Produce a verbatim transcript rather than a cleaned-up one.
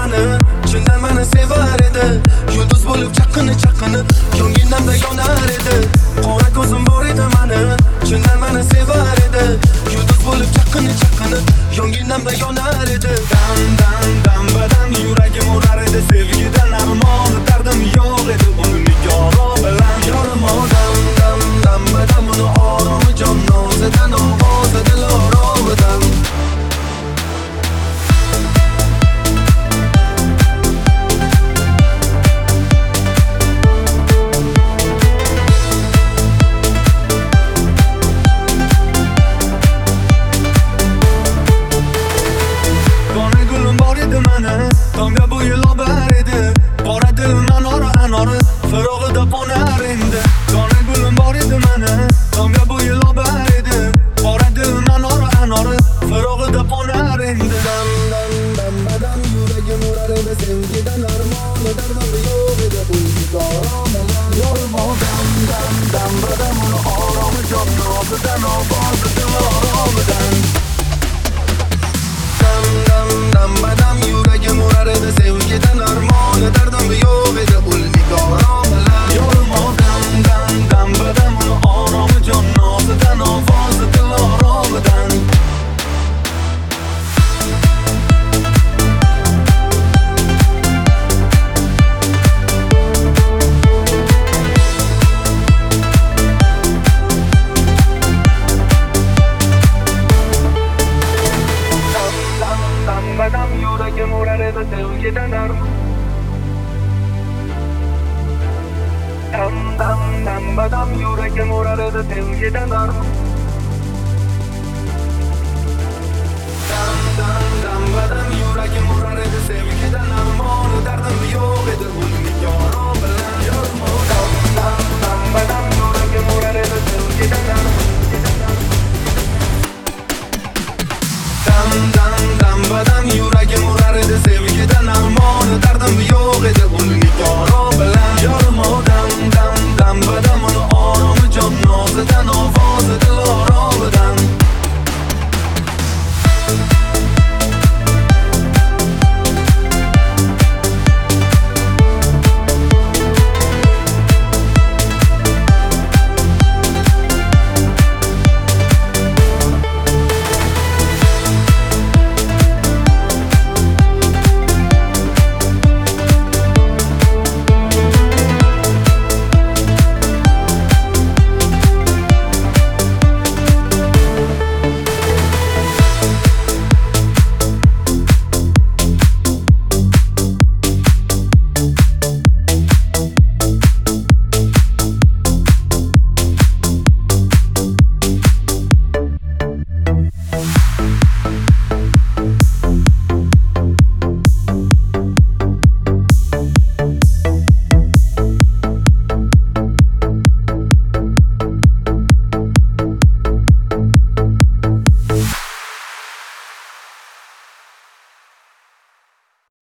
mani, chindan meni sevar edi. Yulduz bo'lib chaqinib chaqinib ko'nglimda yonar edi. Qora ko'zim bor edi mani, chindan meni sevar edi. Yulduz bo'lib chaqinib chaqinib ko'nglimda yonar edi. Dam dam dam badam yuragim urar edi. Sevgidan armon dardim yo'q edi. Uni nigoro bilan yorim odam dam dam badam uni oromi jon nozidan ovozi dil oromidan. Tomga bo'yi lobar edi. Qora dilim anori anori firog'ida qo'nar endi. Dona gulim bor edi mani, tomga bo'yi lobar edi. Qora dilim anori anori firog'ida qo'nar endi. Dam dam dam badam yuragim urar edi. Sevgidan armoni dardim yo'q edi. Uyqoromadan yorim odam dam dam badam uni oromi jon nozidan ovozi dil oromidan. Dam dam dam badam yuragim urar edi. Sevgidan armoni dardim yo'q edi. Ul nigoro bilan yorim odam dam dam badam uni oromi jon nozidan ovozi dil oromidan. Badam yuragim urar edi. Sevgidan armon dam dam dam badam yuragim urar edi. Sevgidan armon dam dam dam badam yuragim